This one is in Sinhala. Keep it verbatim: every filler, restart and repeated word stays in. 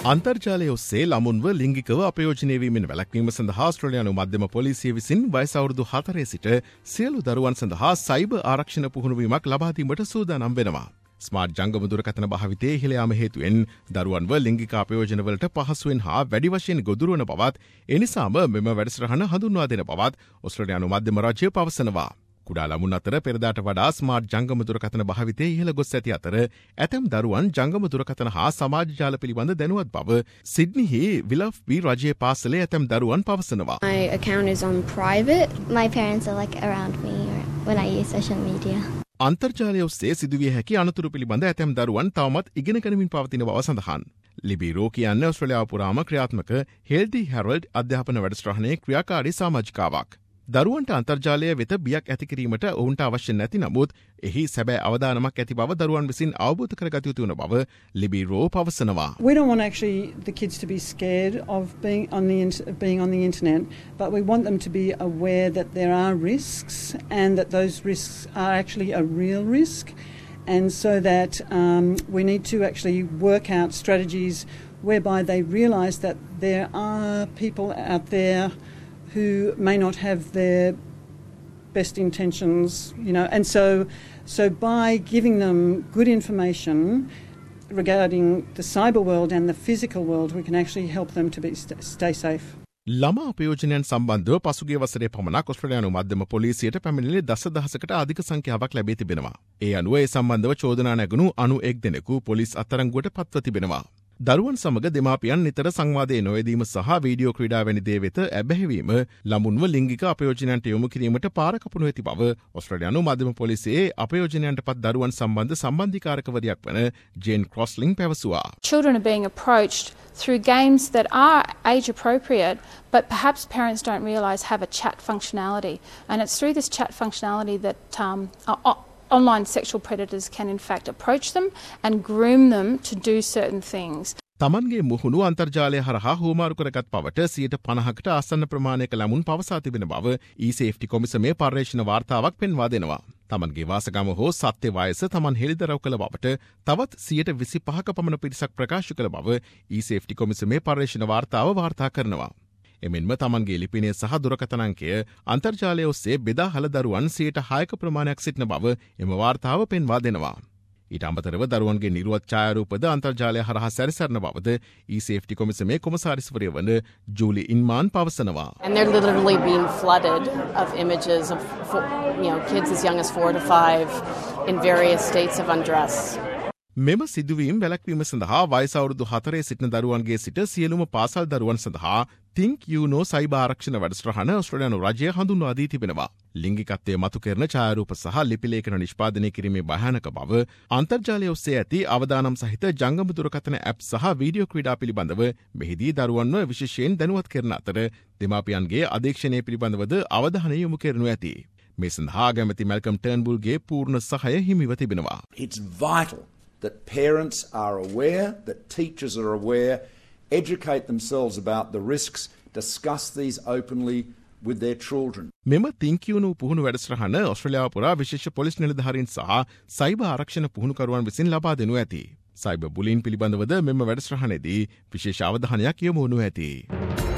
අන්තර්ජාලය ඔස්සේ ළමුන්ව ලිංගිකව අපයෝජනය වීමෙන් වැළැක්වීම සඳහා ඕස්ට්‍රේලියානු මධ්‍යම පොලිසිය විසින් වයස අවුරුදු හතරේ සිට සියලු දරුවන් සඳහා සයිබර් ආරක්ෂණ පුහුණුවීමක් ලබා දීමට සූදානම් වෙනවා. ස්මාර්ට් ජංගම දුරකථන භාවිතයේ ඉහළ යාම හේතුවෙන් දරුවන්ව ලිංගික අපයෝජනවලට පහසුවෙන් හා වැඩි වශයෙන් ගොදුරු වන බවත් එනිසාම මෙම වැඩසටහන හඳුන්වා දෙන බවත් ඕස්ට්‍රේලියානු මධ්‍යම රාජ්‍යය පවසනවා. කුඩා ළමුන් අතර පෙරදාට වඩා ස්මාර්ට් ජංගම දුරකථන භාවිතයේ ඉහළ ගොස් ඇති අතර ඇතැම් දරුවන් ජංගම දුරකථන හා සමාජ ජාල පිළිබඳ දැනුවත් බව සිඩ්නිහි විලෆ්බී රජයේ පාසලේ ඇතැම් දරුවන් පවසනවා. My account is on private. My parents are like around me when I use social media. අන්තර්ජාලය ඔස්සේ සිදුවිය හැකි අනතුරු පිළිබඳ ඇතැම් දරුවන් තවමත් ඉගෙන ගනිමින් පවතින බව සඳහන්. ලිබී රෝ කියන්නේ ඕස්ට්‍රේලියාව පුරාම ක්‍රියාත්මක හෙල්දි හැරල්ඩ් අධ්‍යාපන වැඩසටහනේ ක්‍රියාකාරී සමාජිකාවක්. දරුවන්ට අන්තර්ජාලය වෙත බියක් ඇති කිරීමට ඔවුන්ට අවශ්‍ය නැති නමුත් එහි සැබෑ අවදානමක් ඇති බව දරුවන් විසින් අවබෝධ කරගත යුතු වන බව ලිබී රෝ පවසනවා. We don't want actually the kids to be scared of being on the in- being on the internet, but we want them to be aware that there are risks and that those risks are actually a real risk, and so that um, we need to actually work out strategies whereby they realise that there are people out there who may not have their best intentions, you know, and so so by giving them good information regarding the cyber world and the physical world, we can actually help them to be st- stay safe. ළමා අපයෝජනයන් සම්බන්ධව පසුගිය වසරේ පමණක් ඕස්ට්‍රේලියානු මධ්‍යම පොලිසියට පැමිණිලි දසදහසකට අධික සංඛ්‍යාවක් ලැබී තිබෙනවා. ඒ අනුව ඒ සම්බන්ධව චෝදනා නැගුණු අනු එක් දෙනෙකු පොලිස් අත්අඩංගුවට පත්ව තිබෙනවා. දරුවන් සමග දෙමාපියන් නිතර සංවාදයේ නොයෙදීම සහ වීඩියෝ ක්‍රීඩා වැනි දේ වෙත ඇබැහිවීම ළමුන්ව ලිංගික අපයෝජනයන්ට යොමු කිරීමට පාරකපුණු ඇති බව ඕස්ට්‍රේලියානු මධ්‍යම පොලිසියේ අපයෝජනයන්ට පත් දරුවන් සම්බන්ධ සම්බන්ධීකාරකවරියක් වන ජේන් ක්‍රොස්ලින් පැවසුවා. Children are being approached through games that are age appropriate, but perhaps parents don't realise have a chat functionality, and it's through this chat functionality that um, uh, online sexual predators can in fact approach them and groom them to do certain things. තමන්ගේ මුහුණු අන්තර්ජාලය හරහා හුවමාරු කරගත් පවට සියයට පනහකට ආසන්න ප්‍රමාණයක ළමුන් පවසා තිබෙන බව ඊ-සේෆ්ටි කොමිසමේ පර්යේෂණ වාර්තාවක් පෙන්වා දෙනවා. තමන්ගේ වාසගම හෝ සත්‍ය වයස තමන් හෙළිදරව් කළ බවට තවත් සියයට විසිපහක පමණ පිරිසක් ප්‍රකාශ කළ බව ඊ-සේෆ්ටි කොමිසමේ පර්යේෂණ වාර්තාව වාර්තා කරනවා. එමෙන්ම තමන්ගේ ලිපිනය සහ දුරකථනංකය අන්තර්ජාලය ඔස්සේ බෙදා හළ දරුවන් සියයට හයක ප්‍රමාණයක් සිටින බව එම වාර්තාව පෙන්වා දෙනවා. ඊට අමතරව දරුවන්ගේ නිරුවත් ඡායාරූපද අන්තර්ජාලය හරහා සැරිසරන බවද ඊ-සේෆ්ටි කොමිසමේ කොමසාරිස්වරිය වන ජූලි ඉන්මාන් පවසනවා. And they're literally being flooded of images of you know kids as young as four to five in various states of undress. මෙම සිදුවීම් වැළැක්වීම සඳහා වයස අවුරුදු හතරේ සිටින දරුවන්ගේ සිට සියලුම පාසල් දරුවන් සඳහා Think You Know සයිබර් ආරක්ෂණ වැඩසටහන ඕස්ට්‍රේලියානු රජය හඳුන්වා දී තිබෙනවා. ලිංගිකත්වයේ මතු කරන ඡායාරූප සහ ලිපි ලේඛන නිෂ්පාදනය කිරීමේ භයානක බව අන්තර්ජාලය ඔස්සේ ඇති අවදානම් සහිත ජංගම දුරකථන ඇප් සහ වීඩියෝ ක්‍රීඩා පිළිබඳව මෙහිදී දරුවන්ව විශේෂයෙන් දැනුවත් කරන අතර දෙමාපියන්ගේ අධීක්ෂණය පිළිබඳවද අවධානය යොමු කරනු ඇති. මේ සඳහා අගමැති මැල්කම් ටර්න්බුල්ගේ පූර්ණ සහාය හිමිව තිබෙනවා. It's vital that parents are aware, that teachers are aware, educate themselves about the risks, discuss these openly with their children. මෙම Think You Know පුහුණු වැඩසටහන ඕස්ට්‍රේලියාව පුරා විශේෂ පොලිස් නිලධාරීන් සහ සයිබර් ආරක්ෂණ පුහුණුකරුවන් විසින් ලබා දෙනු ඇති. සයිබර් බුලින් පිළිබඳවද මෙම වැඩසටහනේදී විශේෂ අවධානයක් යොමු වනු ඇති.